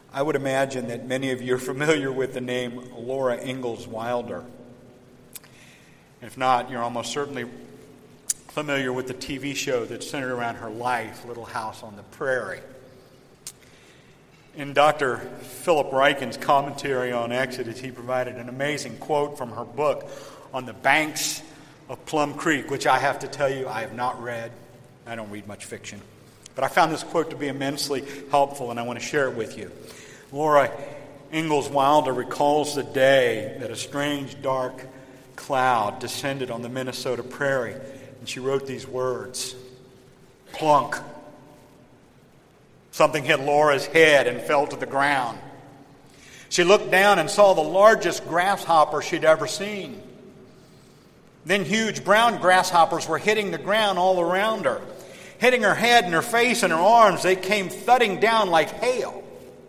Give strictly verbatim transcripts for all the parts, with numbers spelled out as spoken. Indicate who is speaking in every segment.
Speaker 1: I would imagine that many of you are familiar with the name Laura Ingalls Wilder. If not, you're almost certainly familiar with the T V show that's centered around her life, Little House on the Prairie. In Doctor Philip Ryken's commentary on Exodus, he provided an amazing quote from her book, On the Banks of Plum Creek, which I have to tell you I have not read. I don't read much fiction. But I found this quote to be immensely helpful, and I want to share it with you. Laura Ingalls Wilder recalls the day that a strange, dark cloud descended on the Minnesota prairie, and she wrote these words, "Plunk." Something hit Laura's head and fell to the ground. She looked down and saw the largest grasshopper she'd ever seen. Then huge brown grasshoppers were hitting the ground all around her. Hitting her head and her face and her arms, they came thudding down like hail.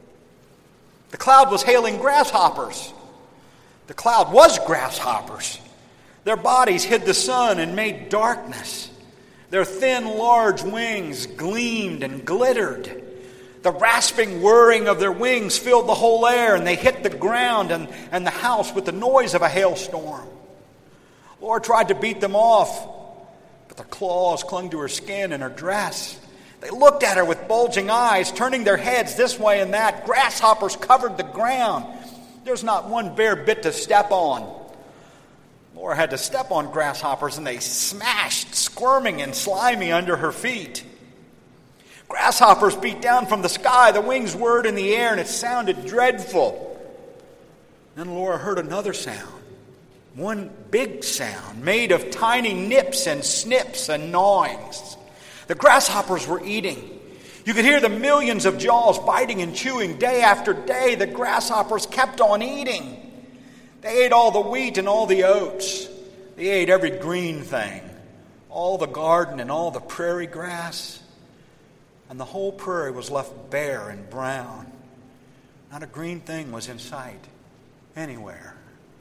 Speaker 1: The cloud was hailing grasshoppers. The cloud was grasshoppers. Their bodies hid the sun and made darkness. Their thin, large wings gleamed and glittered. The rasping whirring of their wings filled the whole air, and they hit the ground and, and the house with the noise of a hailstorm. Laura tried to beat them off, but their claws clung to her skin and her dress. They looked at her with bulging eyes, turning their heads this way and that. Grasshoppers covered the ground. There's not one bare bit to step on. Laura had to step on grasshoppers, and they smashed, squirming and slimy under her feet. Grasshoppers beat down from the sky. The wings whirred in the air, and it sounded dreadful. Then Laura heard another sound. One big sound made of tiny nips and snips and gnawings. The grasshoppers were eating. You could hear the millions of jaws biting and chewing day after day. The grasshoppers kept on eating. They ate all the wheat and all the oats. They ate every green thing, all the garden and all the prairie grass. And the whole prairie was left bare and brown. Not a green thing was in sight anywhere.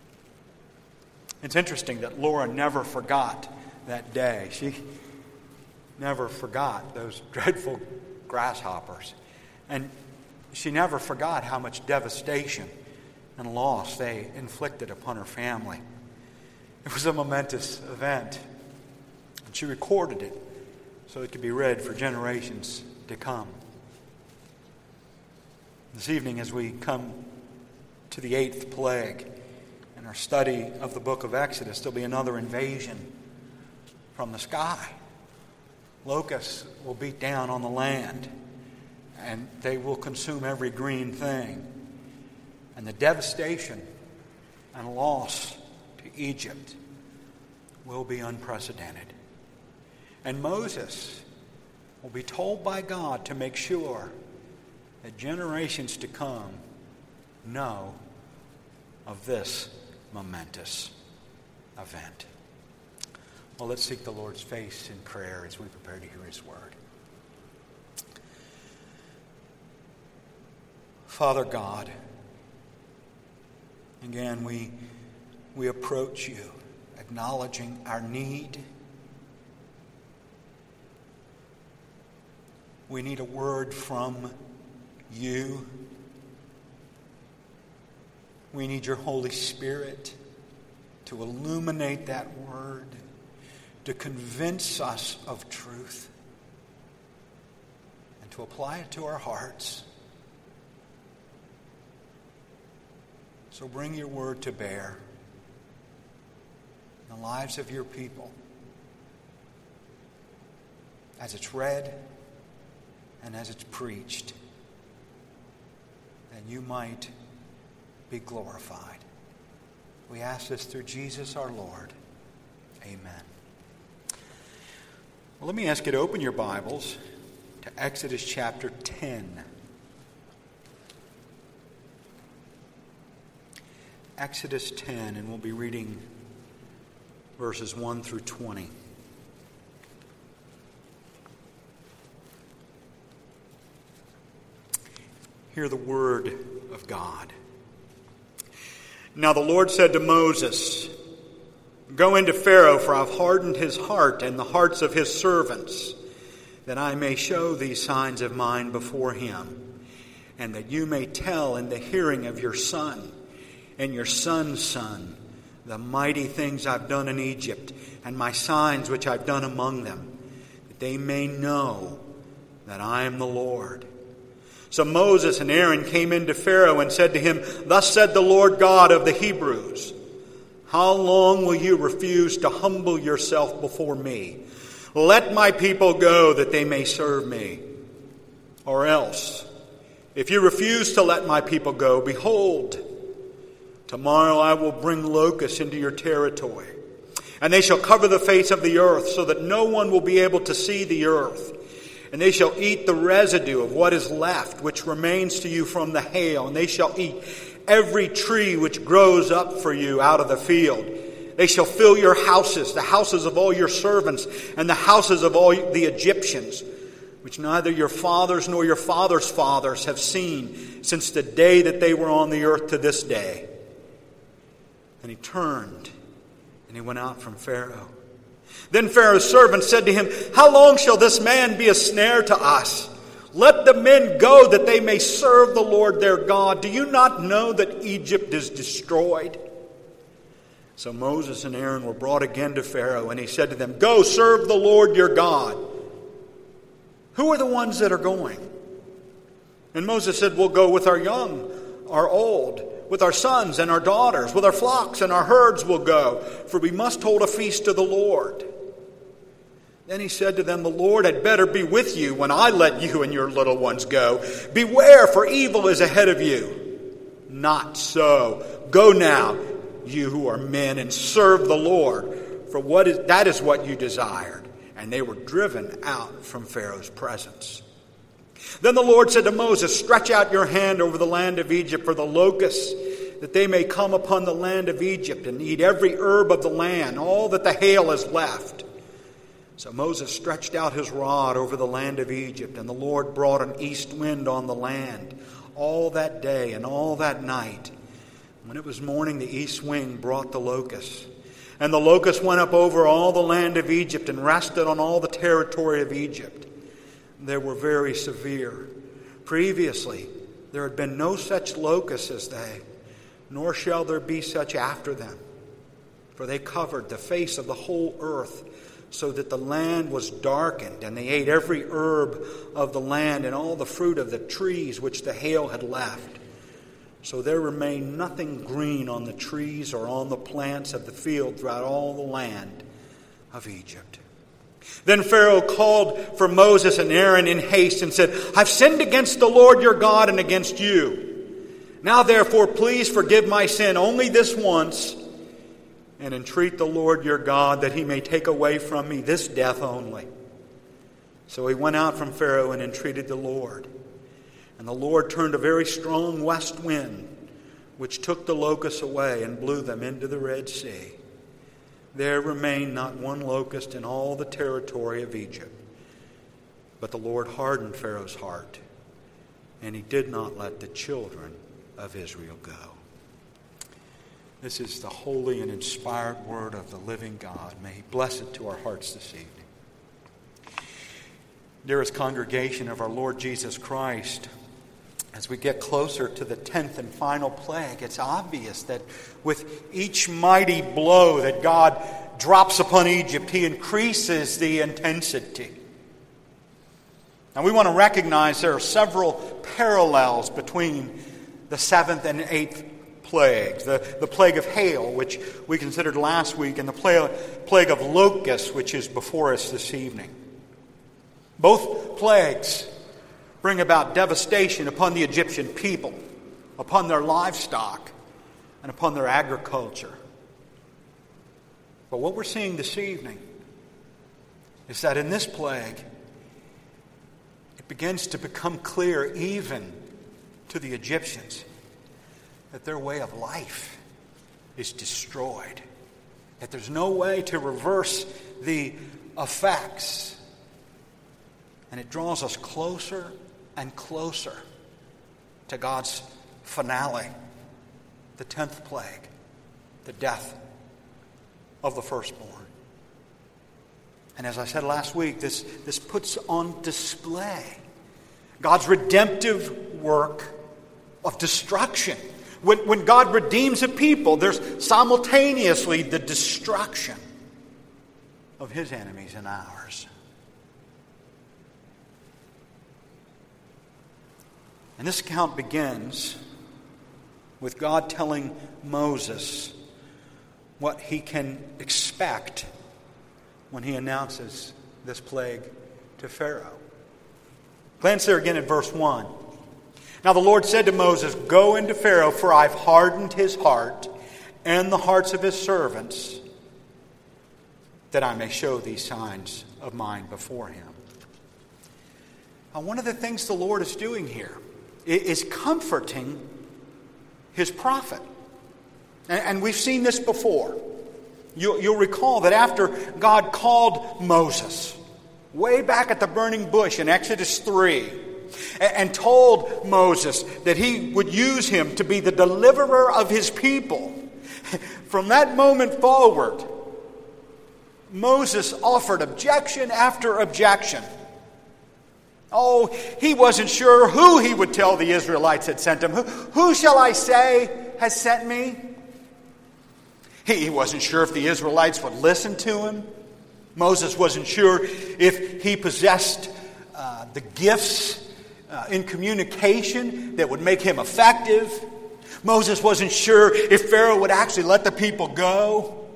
Speaker 1: It's interesting that Laura never forgot that day. She never forgot those dreadful grasshoppers. And she never forgot how much devastation and loss they inflicted upon her family. It was a momentous event. And she recorded it so it could be read for generations to come. This evening, as we come to the eighth plague in our study of the book of Exodus, there'll be another invasion from the sky. Locusts will beat down on the land, and they will consume every green thing. And the devastation and loss to Egypt will be unprecedented. And Moses will be told by God to make sure that generations to come know of this momentous event. Well, let's seek the Lord's face in prayer as we prepare to hear His word. Father God, again, we, we approach you, acknowledging our need. We need a word from you. We need your Holy Spirit to illuminate that word, to convince us of truth, and to apply it to our hearts. So bring your word to bear in the lives of your people as it's read and as it's preached, that you might be glorified. We ask this through Jesus our Lord. Amen. Well, let me ask you to open your Bibles to Exodus chapter ten. Exodus ten, and we'll be reading verses one through twenty. Hear the word of God. Now the Lord said to Moses, "Go into Pharaoh, for I've hardened his heart and the hearts of his servants, that I may show these signs of mine before him. and that you may tell in the hearing of your son and your son's son the mighty things I've done in Egypt and my signs which I've done among them, that they may know that I am the Lord. So Moses and Aaron came into Pharaoh and said to him, Thus said the Lord God of the Hebrews, How long will you refuse to humble yourself before me? Let my people go that they may serve me. Or else, if you refuse to let my people go, behold, tomorrow I will bring locusts into your territory, and they shall cover the face of the earth, so that no one will be able to see the earth. And they shall eat the residue of what is left, which remains to you from the hail, and they shall eat every tree which grows up for you out of the field. They shall fill your houses, the houses of all your servants, and the houses of all the Egyptians, which neither your fathers nor your fathers' fathers have seen since the day that they were on the earth to this day. And he turned, and he went out from Pharaoh. Then Pharaoh's servants said to him, How long shall this man be a snare to us? Let the men go that they may serve the Lord their God. Do you not know that Egypt is destroyed? So Moses and Aaron were brought again to Pharaoh, and he said to them, Go serve the Lord your God. Who are the ones that are going? And Moses said, We'll go with our young, our old, with our sons and our daughters, with our flocks and our herds we'll go, for we must hold a feast to the Lord. Then he said to them, The Lord had better be with you when I let you and your little ones go. Beware, for evil is ahead of you. Not so. Go now, you who are men, and serve the Lord, for what is, that is what you desired. And they were driven out from Pharaoh's presence. Then the Lord said to Moses, Stretch out your hand over the land of Egypt for the locusts, that they may come upon the land of Egypt and eat every herb of the land, all that the hail has left. So Moses stretched out his rod over the land of Egypt, and the Lord brought an east wind on the land all that day and all that night. When it was morning, the east wind brought the locusts. And the locusts went up over all the land of Egypt and rested on all the territory of Egypt. They were very severe. Previously, there had been no such locusts as they, nor shall there be such after them. For they covered the face of the whole earth, so that the land was darkened, and they ate every herb of the land and all the fruit of the trees which the hail had left. So there remained nothing green on the trees or on the plants of the field throughout all the land of Egypt. Then Pharaoh called for Moses and Aaron in haste and said, I've sinned against the Lord your God and against you. Now therefore please forgive my sin only this once, and entreat the Lord your God that he may take away from me this death only. So he went out from Pharaoh and entreated the Lord. And the Lord turned a very strong west wind, which took the locusts away and blew them into the Red Sea. There remained not one locust in all the territory of Egypt. But the Lord hardened Pharaoh's heart, and he did not let the children of Israel go. This is the holy and inspired word of the living God. May he bless it to our hearts this evening. Dearest congregation of our Lord Jesus Christ, as we get closer to the tenth and final plague, it's obvious that with each mighty blow that God drops upon Egypt, he increases the intensity. Now we want to recognize there are several parallels between the seventh and eighth plagues. The, the plague of hail, which we considered last week, and the plague, plague of locusts, which is before us this evening. Both plagues bring about devastation upon the Egyptian people, upon their livestock, and upon their agriculture. But what we're seeing this evening is that in this plague, it begins to become clear even to the Egyptians that their way of life is destroyed, that there's no way to reverse the effects. And it draws us closer and closer to God's finale, the tenth plague, the death of the firstborn. And as I said last week, this, this puts on display God's redemptive work of destruction. When, when God redeems a people, there's simultaneously the destruction of his enemies and ours. And this account begins with God telling Moses what he can expect when he announces this plague to Pharaoh. Glance there again at verse one. Now the Lord said to Moses, "Go into Pharaoh, for I've hardened his heart and the hearts of his servants, that I may show these signs of mine before him." Now, one of the things the Lord is doing here is comforting his prophet. And we've seen this before. You'll recall that after God called Moses, way back at the burning bush in Exodus three, and told Moses that he would use him to be the deliverer of his people, from that moment forward, Moses offered objection after objection. Oh, he wasn't sure who he would tell the Israelites had sent him. Who, who shall I say has sent me? He wasn't sure if the Israelites would listen to him. Moses wasn't sure if he possessed uh, the gifts uh, in communication that would make him effective. Moses wasn't sure if Pharaoh would actually let the people go.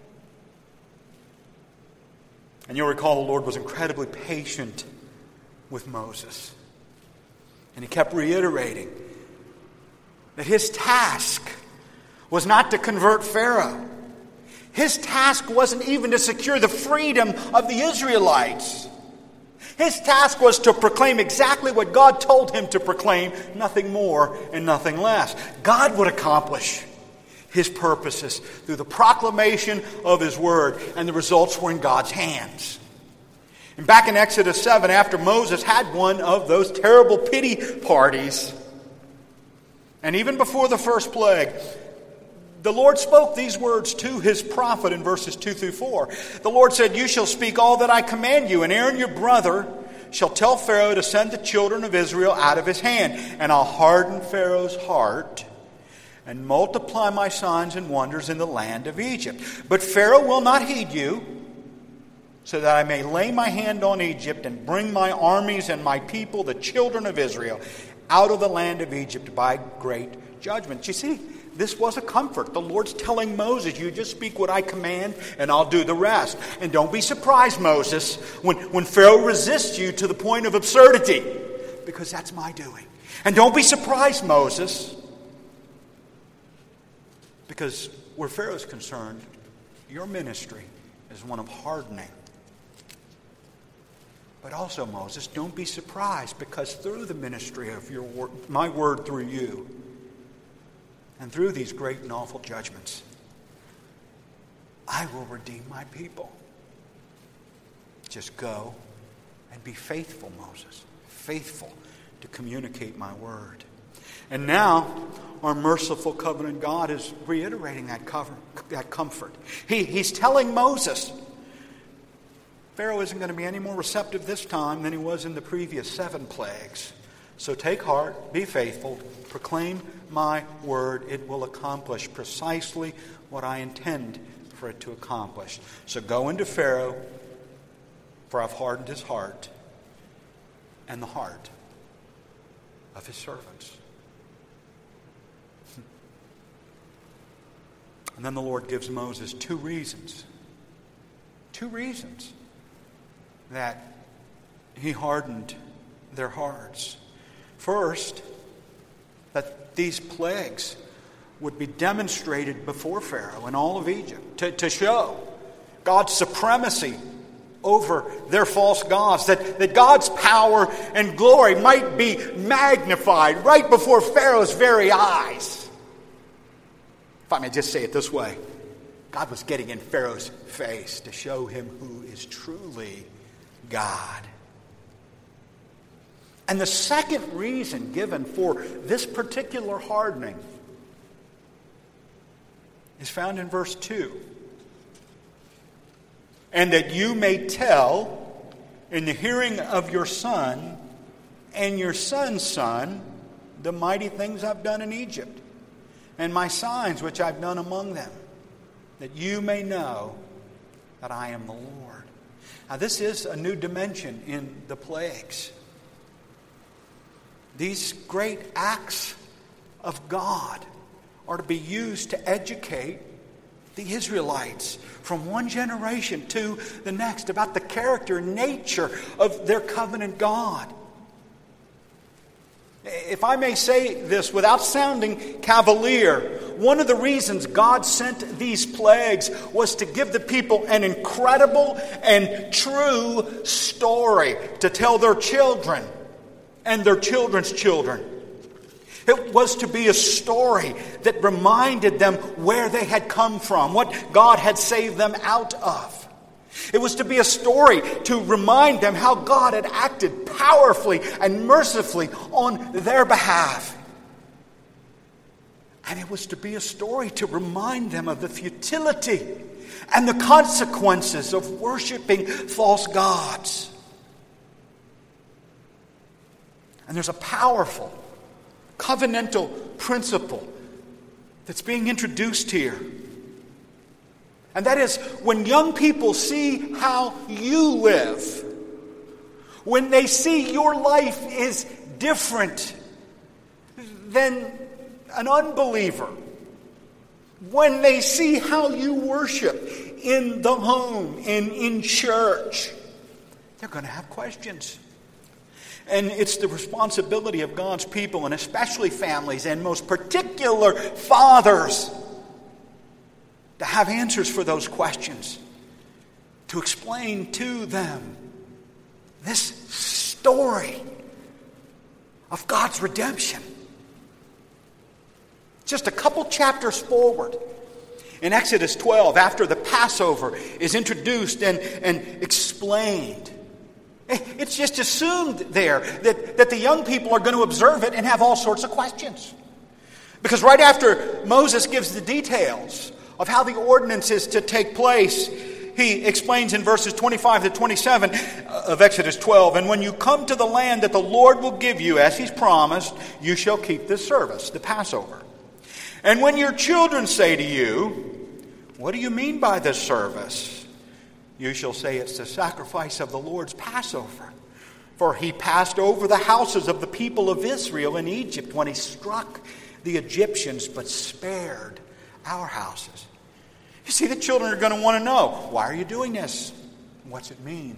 Speaker 1: And you'll recall the Lord was incredibly patient with Moses. And he kept reiterating that his task was not to convert Pharaoh. His task wasn't even to secure the freedom of the Israelites. His task was to proclaim exactly what God told him to proclaim, nothing more and nothing less. God would accomplish his purposes through the proclamation of his word, and the results were in God's hands. And back in Exodus seven, after Moses had one of those terrible pity parties, and even before the first plague, the Lord spoke these words to his prophet in verses two through four. The Lord said, "You shall speak all that I command you, and Aaron your brother shall tell Pharaoh to send the children of Israel out of his hand. And I'll harden Pharaoh's heart and multiply my signs and wonders in the land of Egypt. But Pharaoh will not heed you, so that I may lay my hand on Egypt and bring my armies and my people, the children of Israel, out of the land of Egypt by great judgment." You see, this was a comfort. The Lord's telling Moses, you just speak what I command and I'll do the rest. And don't be surprised, Moses, when, when Pharaoh resists you to the point of absurdity, because that's my doing. And don't be surprised, Moses, because where Pharaoh's concerned, your ministry is one of hardening. But also, Moses, don't be surprised, because through the ministry of your word, my word through you, and through these great and awful judgments, I will redeem my people. Just go and be faithful, Moses. Faithful to communicate my word. And now, our merciful covenant God is reiterating that, cover, that comfort. He, he's telling Moses, Pharaoh isn't going to be any more receptive this time than he was in the previous seven plagues. So take heart, be faithful, proclaim my word. It will accomplish precisely what I intend for it to accomplish. So go into Pharaoh, for I've hardened his heart and the heart of his servants. And then the Lord gives Moses two reasons. Two reasons that he hardened their hearts. First, that these plagues would be demonstrated before Pharaoh and all of Egypt to, to show God's supremacy over their false gods, that, that God's power and glory might be magnified right before Pharaoh's very eyes. If I may just say it this way, God was getting in Pharaoh's face to show him who is truly God. And the second reason given for this particular hardening is found in verse two. And that you may tell in the hearing of your son and your son's son the mighty things I've done in Egypt, and my signs which I've done among them, that you may know that I am the Lord. Now this is a new dimension in the plagues. These great acts of God are to be used to educate the Israelites from one generation to the next about the character and nature of their covenant God. If I may say this without sounding cavalier, one of the reasons God sent these plagues was to give the people an incredible and true story to tell their children and their children's children. It was to be a story that reminded them where they had come from, what God had saved them out of. It was to be a story to remind them how God had acted powerfully and mercifully on their behalf. And it was to be a story to remind them of the futility and the consequences of worshiping false gods. And there's a powerful covenantal principle that's being introduced here. And that is, when young people see how you live, when they see your life is different than an unbeliever, when they see how you worship in the home and in church, they're going to have questions. And it's the responsibility of God's people, and especially families, and most particular fathers, to have answers for those questions, to explain to them this story of God's redemption. Just a couple chapters forward, in Exodus twelve, after the Passover is introduced and, and explained, it's just assumed there that, that the young people are going to observe it and have all sorts of questions. Because right after Moses gives the details of how the ordinance is to take place, he explains in verses twenty-five to twenty-seven of Exodus twelve, and when you come to the land that the Lord will give you, as he's promised, you shall keep this service, the Passover. And when your children say to you, what do you mean by this service? You shall say it's the sacrifice of the Lord's Passover. For he passed over the houses of the people of Israel in Egypt when he struck the Egyptians, but spared our houses. You see, the children are going to want to know, why are you doing this? What's it mean?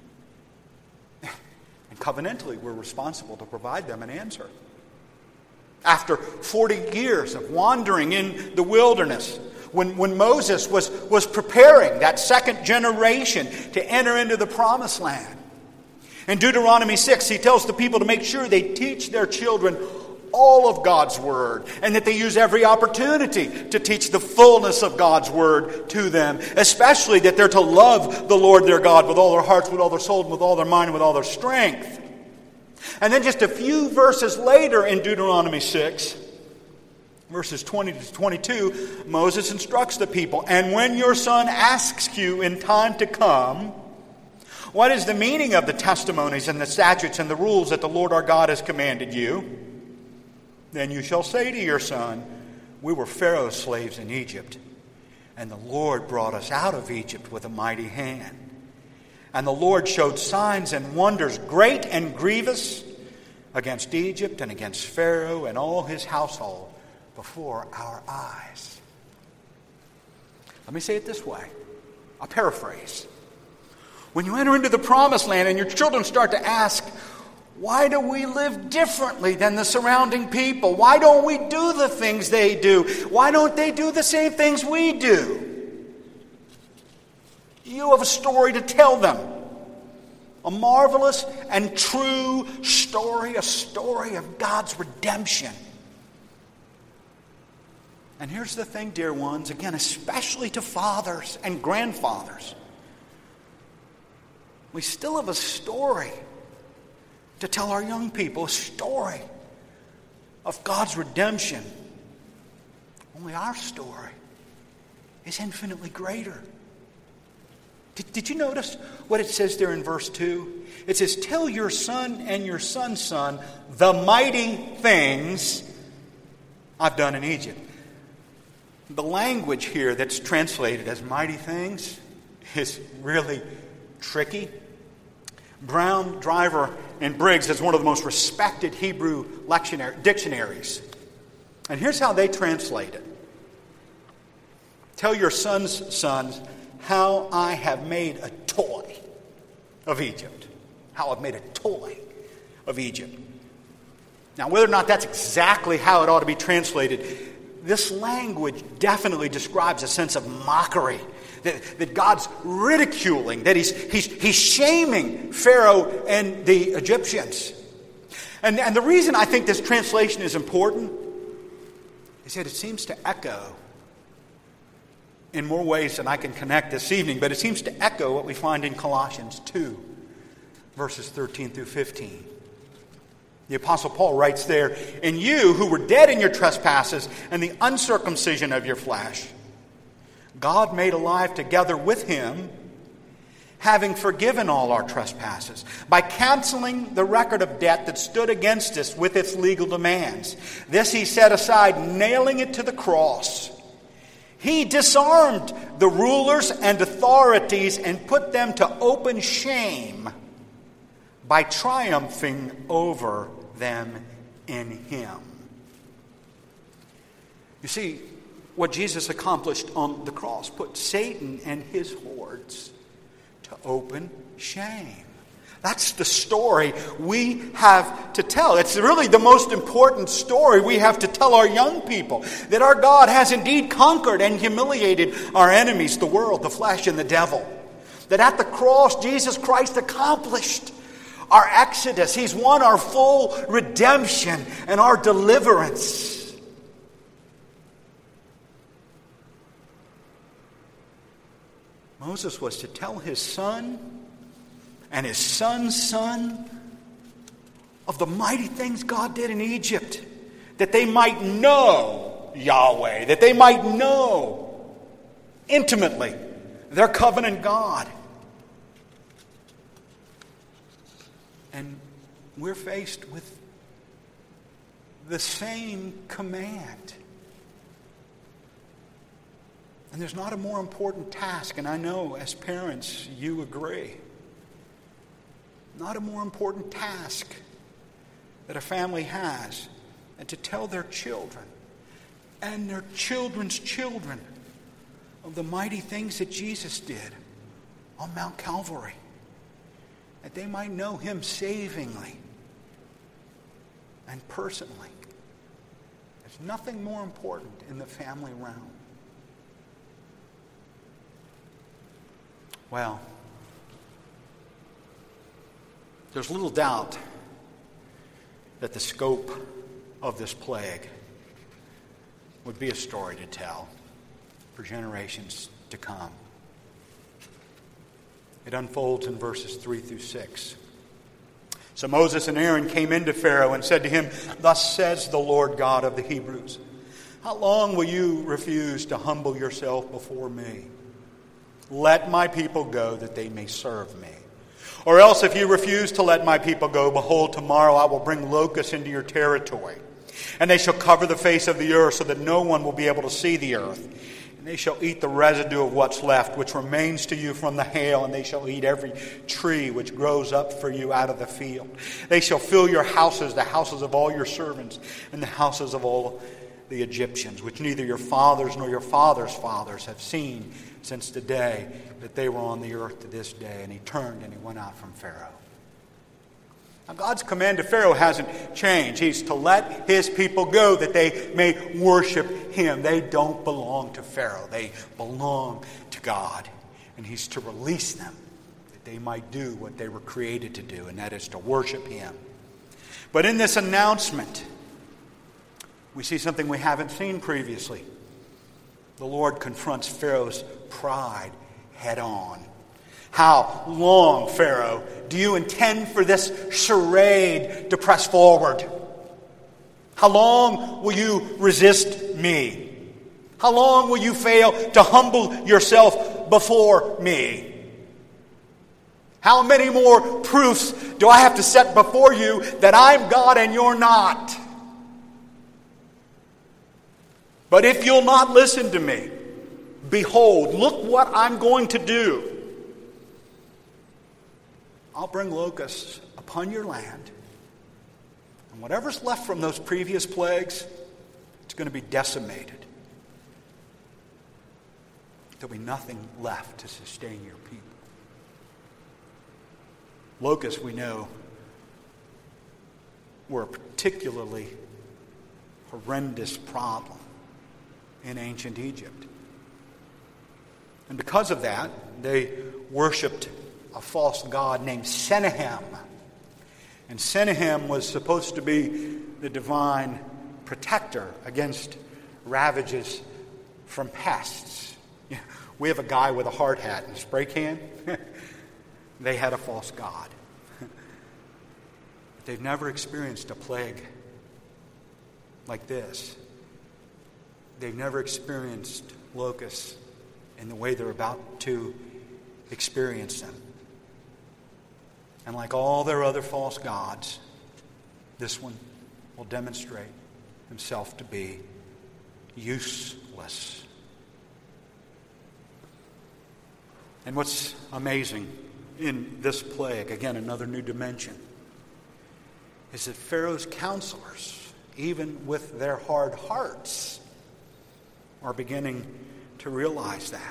Speaker 1: And covenantally, we're responsible to provide them an answer. After forty years of wandering in the wilderness, when, when Moses was, was preparing that second generation to enter into the promised land, in Deuteronomy six, he tells the people to make sure they teach their children all of God's Word, and that they use every opportunity to teach the fullness of God's Word to them, especially that they're to love the Lord their God with all their hearts, with all their soul, with all their mind, and with all their strength. And then just a few verses later in Deuteronomy six, verses twenty to twenty-two, Moses instructs the people, and when your son asks you in time to come, what is the meaning of the testimonies and the statutes and the rules that the Lord our God has commanded you? Then you shall say to your son, we were Pharaoh's slaves in Egypt, and the Lord brought us out of Egypt with a mighty hand. And the Lord showed signs and wonders great and grievous against Egypt and against Pharaoh and all his household before our eyes. Let me say it this way. I'll paraphrase. When you enter into the promised land and your children start to ask, why do we live differently than the surrounding people? Why don't we do the things they do? Why don't they do the same things we do? You have a story to tell them. A marvelous and true story, a story of God's redemption. And here's the thing, dear ones, again, especially to fathers and grandfathers. We still have a story to tell our young people, a story of God's redemption. Only our story is infinitely greater. Did, did you notice what it says there in verse two? It says, tell your son and your son's son the mighty things I've done in Egypt. The language here that's translated as mighty things is really tricky. Brown, Driver, and Briggs is one of the most respected Hebrew lectionary, dictionaries. And here's how they translate it. Tell your son's sons how I have made a toy of Egypt. How I've made a toy of Egypt. Now, whether or not that's exactly how it ought to be translated, this language definitely describes a sense of mockery. That, that God's ridiculing, that he's, he's, he's shaming Pharaoh and the Egyptians. And, and the reason I think this translation is important is that it seems to echo in more ways than I can connect this evening, but it seems to echo what we find in Colossians two, verses thirteen through fifteen. The Apostle Paul writes there, and you who were dead in your trespasses and the uncircumcision of your flesh, God made alive together with him, having forgiven all our trespasses, by canceling the record of debt that stood against us with its legal demands. This he set aside, nailing it to the cross. He disarmed the rulers and authorities and put them to open shame by triumphing over them in him. You see, what Jesus accomplished on the cross put Satan and his hordes to open shame. That's the story we have to tell. It's really the most important story we have to tell our young people. That our God has indeed conquered and humiliated our enemies, the world, the flesh, and the devil. That at the cross, Jesus Christ accomplished our exodus. He's won our full redemption and our deliverance. Moses was to tell his son and his son's son of the mighty things God did in Egypt, that they might know Yahweh, that they might know intimately their covenant God. And we're faced with the same command. And there's not a more important task, and I know as parents you agree. Not a more important task that a family has than to tell their children and their children's children of the mighty things that Jesus did on Mount Calvary. That they might know him savingly and personally. There's nothing more important in the family realm. Well, there's little doubt that the scope of this plague would be a story to tell for generations to come. It unfolds in verses three through six. So Moses and Aaron came into Pharaoh and said to him, "Thus says the Lord God of the Hebrews, how long will you refuse to humble yourself before me? Let my people go that they may serve me. Or else if you refuse to let my people go, behold, tomorrow I will bring locusts into your territory. And they shall cover the face of the earth so that no one will be able to see the earth. And they shall eat the residue of what's left, which remains to you from the hail. And they shall eat every tree which grows up for you out of the field. They shall fill your houses, the houses of all your servants, and the houses of all the Egyptians, which neither your fathers nor your fathers' fathers have seen since the day that they were on the earth to this day." And he turned and he went out from Pharaoh. Now, God's command to Pharaoh hasn't changed. He's to let his people go that they may worship him. They don't belong to Pharaoh. They belong to God. And he's to release them that they might do what they were created to do, and that is to worship him. But in this announcement, we see something we haven't seen previously. The Lord confronts Pharaoh's pride head on. How long, Pharaoh, do you intend for this charade to press forward? How long will you resist me? How long will you fail to humble yourself before me? How many more proofs do I have to set before you that I'm God and you're not? But if you'll not listen to me, behold, look what I'm going to do. I'll bring locusts upon your land, and whatever's left from those previous plagues, it's going to be decimated. There'll be nothing left to sustain your people. Locusts, we know, were a particularly horrendous problem in ancient Egypt. And because of that, they worshipped a false god named Sennacherib. And Sennacherib was supposed to be the divine protector against ravages from pests. We have a guy with a hard hat and a spray can. They had a false god. They've never experienced a plague like this. They've never experienced locusts in the way they're about to experience them. And like all their other false gods, this one will demonstrate himself to be useless. And what's amazing in this plague, again, another new dimension, is that Pharaoh's counselors, even with their hard hearts, are beginning to realize that.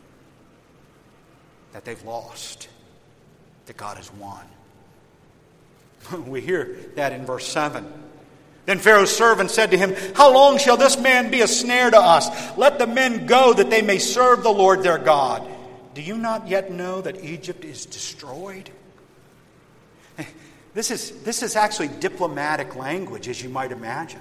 Speaker 1: That they've lost. That God has won. We hear that in verse seven. Then Pharaoh's servant said to him, "How long shall this man be a snare to us? Let the men go that they may serve the Lord their God. Do you not yet know that Egypt is destroyed?" This is, this is actually diplomatic language, as you might imagine.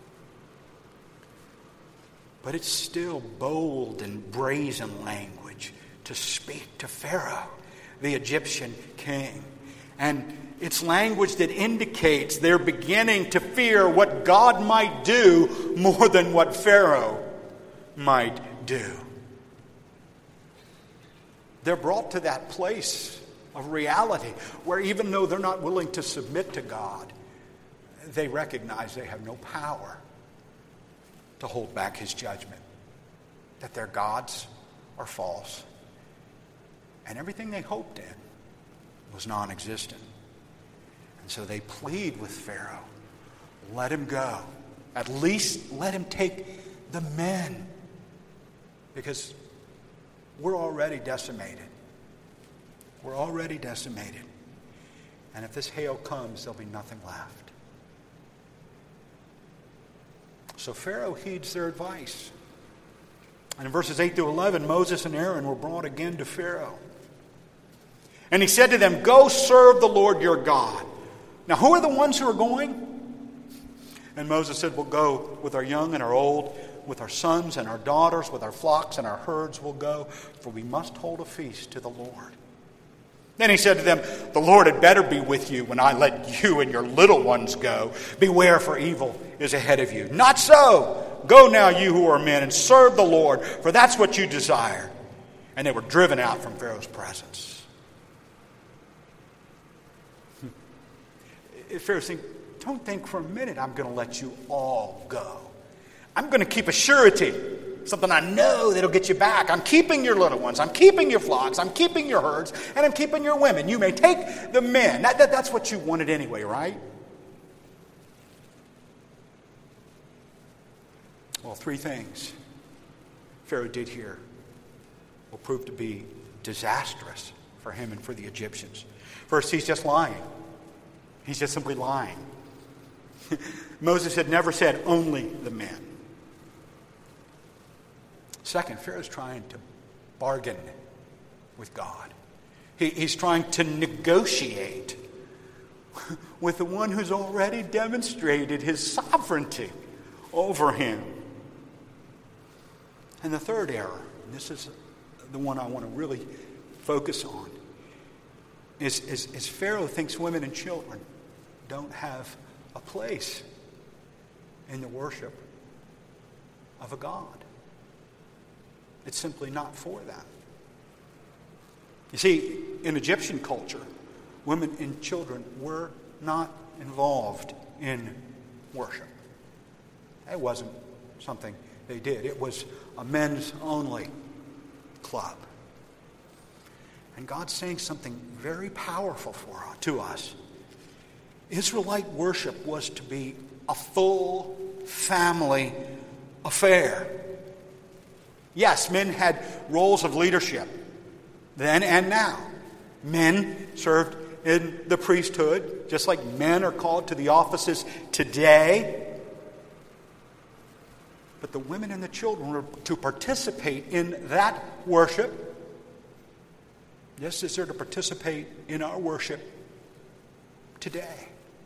Speaker 1: But it's still bold and brazen language to speak to Pharaoh, the Egyptian king. And it's language that indicates they're beginning to fear what God might do more than what Pharaoh might do. They're brought to that place of reality where even though they're not willing to submit to God, they recognize they have no power to hold back his judgment. That their gods are false. And everything they hoped in was non-existent. And so they plead with Pharaoh, let him go. At least let him take the men. Because we're already decimated. We're already decimated. And if this hail comes, there'll be nothing left. So Pharaoh heeds their advice. And in verses eight through eleven, Moses and Aaron were brought again to Pharaoh. And he said to them, "Go serve the Lord your God." Now, who are the ones who are going? And Moses said, "We'll go with our young and our old, with our sons and our daughters, with our flocks and our herds we'll go, for we must hold a feast to the Lord." Then he said to them, "The Lord had better be with you when I let you and your little ones go. Beware, for evil is ahead of you." "Not so. Go now, you who are men, and serve the Lord, for that's what you desire." And they were driven out from Pharaoh's presence. Pharaoh's saying, don't think for a minute I'm going to let you all go. I'm going to keep a surety, something I know that'll get you back. I'm keeping your little ones. I'm keeping your flocks. I'm keeping your herds. And I'm keeping your women. You may take the men. That, that, that's what you wanted anyway, right? Well, three things Pharaoh did here will prove to be disastrous for him and for the Egyptians. First, he's just lying. He's just simply lying. Moses had never said only the men. Second, Pharaoh's trying to bargain with God. He, he's trying to negotiate with the one who's already demonstrated his sovereignty over him. And the third error, and this is the one I want to really focus on, is, is, is Pharaoh thinks women and children don't have a place in the worship of a God. It's simply not for them. You see, in Egyptian culture, women and children were not involved in worship. It wasn't something they did. It was a men's only club. And God's saying something very powerful for to us. Israelite worship was to be a full family affair. Yes, men had roles of leadership then and now. Men served in the priesthood, just like men are called to the offices today. But the women and the children were to participate in that worship, just as they're to participate in our worship today.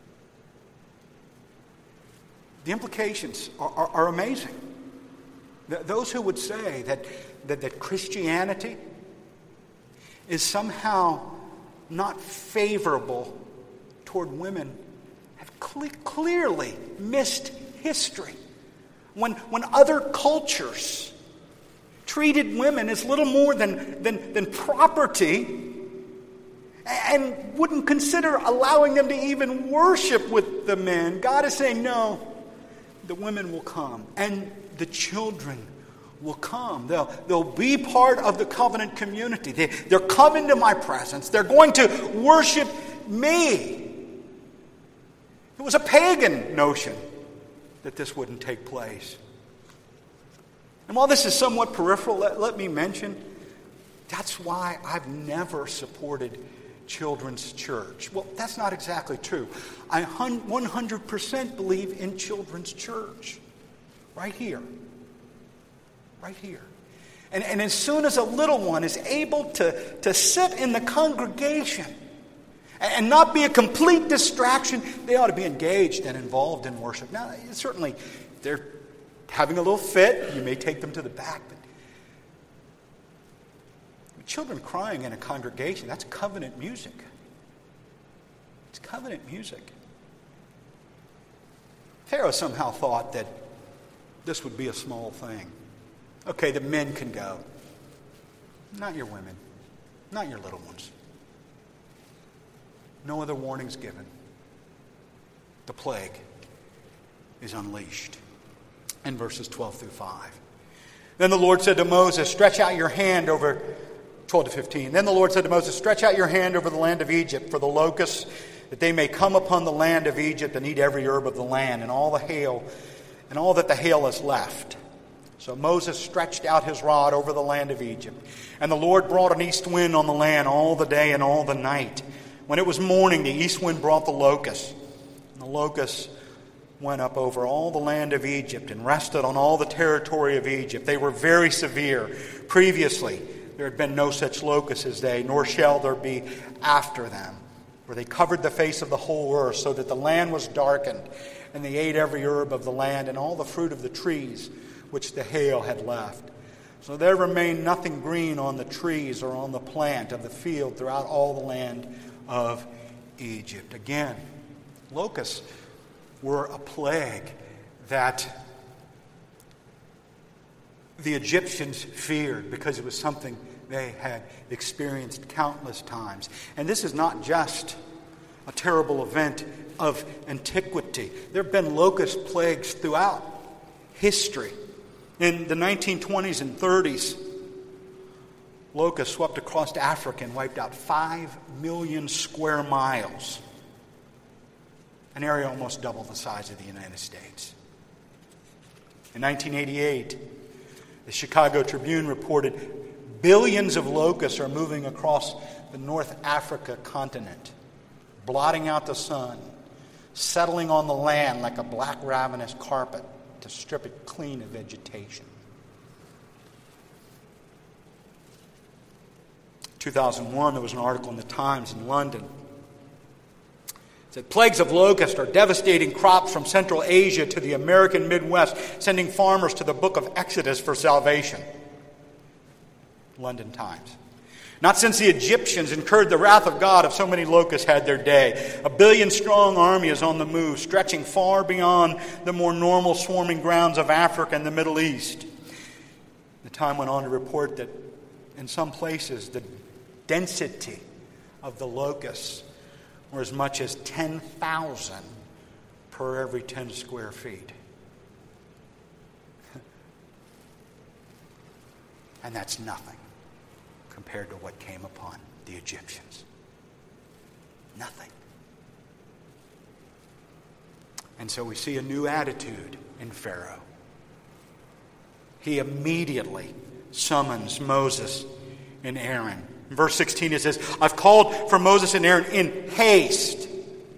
Speaker 1: The implications are, are, are amazing. Those who would say that, that, that Christianity is somehow not favorable toward women have cle- clearly missed history. When, when other cultures treated women as little more than, than, than property and wouldn't consider allowing them to even worship with the men, God is saying, no, the women will come and the children will come. They'll, they'll be part of the covenant community. They, they're coming to my presence. They're going to worship me. It was a pagan notion that this wouldn't take place. And while this is somewhat peripheral, let, let me mention, that's why I've never supported children's church. Well, that's not exactly true. I one hundred percent believe in children's church. Right here. Right here. And, and as soon as a little one is able to, to sit in the congregation and, and not be a complete distraction, they ought to be engaged and involved in worship. Now, certainly, if they're having a little fit, you may take them to the back. But children crying in a congregation, that's covenant music. It's covenant music. Pharaoh somehow thought that this would be a small thing. Okay, the men can go. Not your women. Not your little ones. No other warnings given. The plague is unleashed. In verses twelve through five. Then the Lord said to Moses, stretch out your hand over, twelve to fifteen. Then the Lord said to Moses, stretch out your hand over the land of Egypt for the locusts, that they may come upon the land of Egypt and eat every herb of the land and all the hail, and all that the hail is left. So Moses stretched out his rod over the land of Egypt. And the Lord brought an east wind on the land all the day and all the night. When it was morning, the east wind brought the locusts. And the locusts went up over all the land of Egypt and rested on all the territory of Egypt. They were very severe. Previously, there had been no such locusts as they, nor shall there be after them. For they covered the face of the whole earth, so that the land was darkened. And they ate every herb of the land and all the fruit of the trees which the hail had left. So there remained nothing green on the trees or on the plant of the field throughout all the land of Egypt. Again, locusts were a plague that the Egyptians feared because it was something they had experienced countless times. And this is not just a terrible event of antiquity. There have been locust plagues throughout history. In the nineteen twenties and thirties, locusts swept across Africa and wiped out five million square miles, an area almost double the size of the United States. In nineteen eighty-eight, the Chicago Tribune reported billions of locusts are moving across the North Africa continent, blotting out the sun, settling on the land like a black ravenous carpet to strip it clean of vegetation. two thousand one, there was an article in the Times in London. It said, plagues of locusts are devastating crops from Central Asia to the American Midwest, sending farmers to the book of Exodus for salvation. London Times. Not since the Egyptians incurred the wrath of God have so many locusts had their day. A billion-strong army is on the move, stretching far beyond the more normal swarming grounds of Africa and the Middle East. The Time went on to report that in some places the density of the locusts were as much as ten thousand per every ten square feet. And that's nothing compared to what came upon the Egyptians. Nothing. And so we see a new attitude in Pharaoh. He immediately summons Moses and Aaron. In verse sixteen it says, I've called for Moses and Aaron in haste.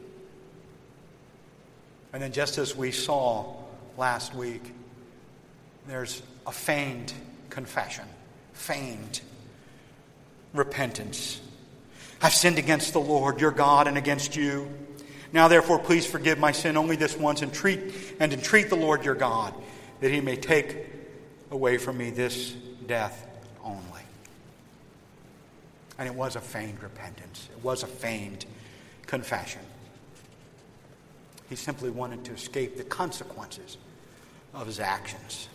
Speaker 1: And then just as we saw last week, there's a feigned confession, feigned repentance. I've sinned against the Lord your God and against you. Now therefore please forgive my sin only this once and treat and entreat the Lord your God that he may take away from me this death only. And it was a feigned repentance. It was a feigned confession. He simply wanted to escape the consequences of his actions.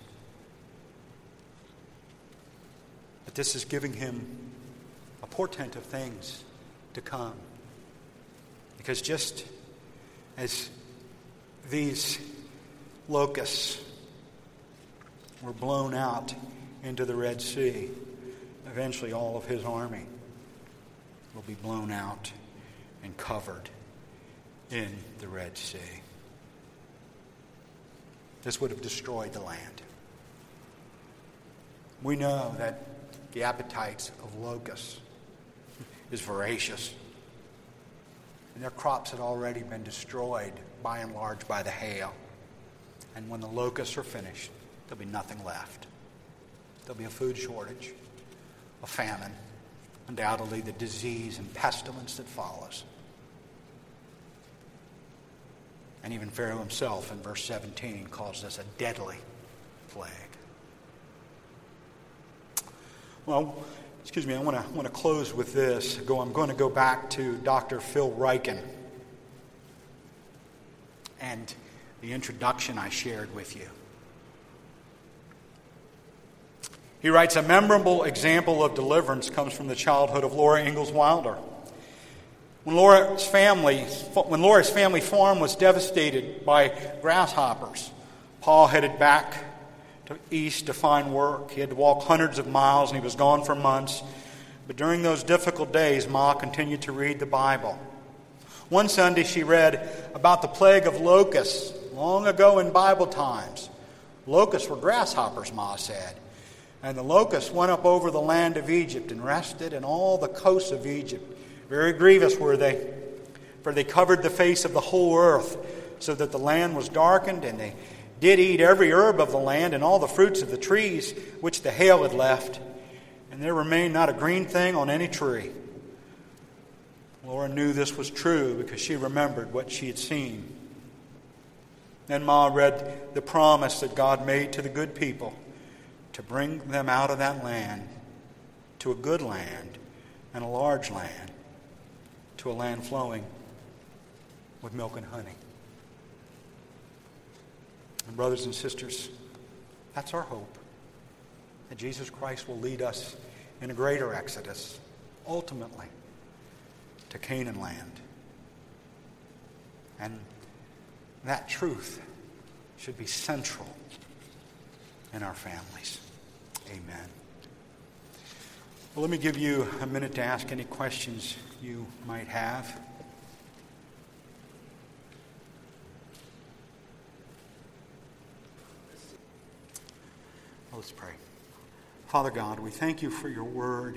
Speaker 1: But this is giving him a portent of things to come. Because just as these locusts were blown out into the Red Sea, eventually all of his army will be blown out and covered in the Red Sea. This would have destroyed the land. We know that the appetites of locusts is voracious. And their crops had already been destroyed by and large by the hail. And when the locusts are finished, there'll be nothing left. There'll be a food shortage, a famine, undoubtedly the disease and pestilence that follows. And even Pharaoh himself in verse seventeen calls this a deadly plague. Well, excuse me, I want to want to close with this. Go, I'm going to go back to Doctor Phil Ryken and the introduction I shared with you. He writes, a memorable example of deliverance comes from the childhood of Laura Ingalls Wilder. When Laura's family, when Laura's family farm was devastated by grasshoppers, Paul headed back to east to find work. He had to walk hundreds of miles and he was gone for months. But during those difficult days, Ma continued to read the Bible. One Sunday she read about the plague of locusts long ago in Bible times. Locusts were grasshoppers, Ma said. And the locusts went up over the land of Egypt and rested in all the coasts of Egypt. Very grievous were they, for they covered the face of the whole earth, so that the land was darkened, and they did eat every herb of the land and all the fruits of the trees which the hail had left, and there remained not a green thing on any tree. Laura knew this was true because she remembered what she had seen. Then Ma read the promise that God made to the good people to bring them out of that land to a good land and a large land, to a land flowing with milk and honey. And brothers and sisters, that's our hope, that Jesus Christ will lead us in a greater exodus, ultimately, to Canaan land. And that truth should be central in our families. Amen. Well, let me give you a minute to ask any questions you might have. Let's pray. Father God, we thank you for your word.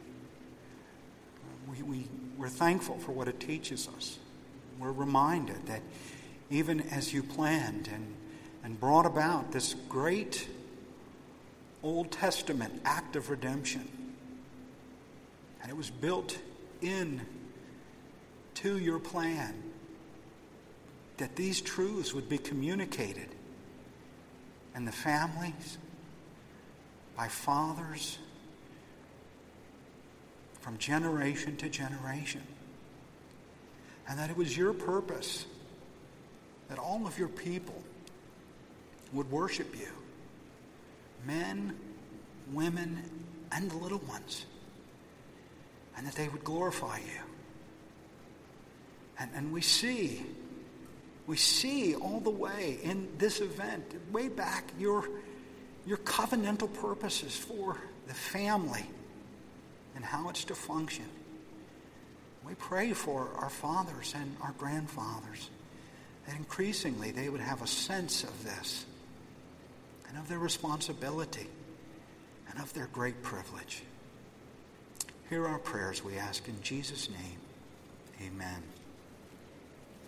Speaker 1: We, we, we're thankful for what it teaches us. We're reminded that even as you planned and, and brought about this great Old Testament act of redemption, and it was built in to your plan, that these truths would be communicated in the families, by fathers, from generation to generation. And that it was your purpose that all of your people would worship you. Men, women, and the little ones.
Speaker 2: and that they would glorify you. And, and we see, we see all the way in this event, way back, your, your covenantal purposes for the family and how it's to function. We pray for our fathers and our grandfathers that increasingly they would have a sense of this and of their responsibility and of their great privilege. Hear our prayers, we ask in Jesus' name. Amen.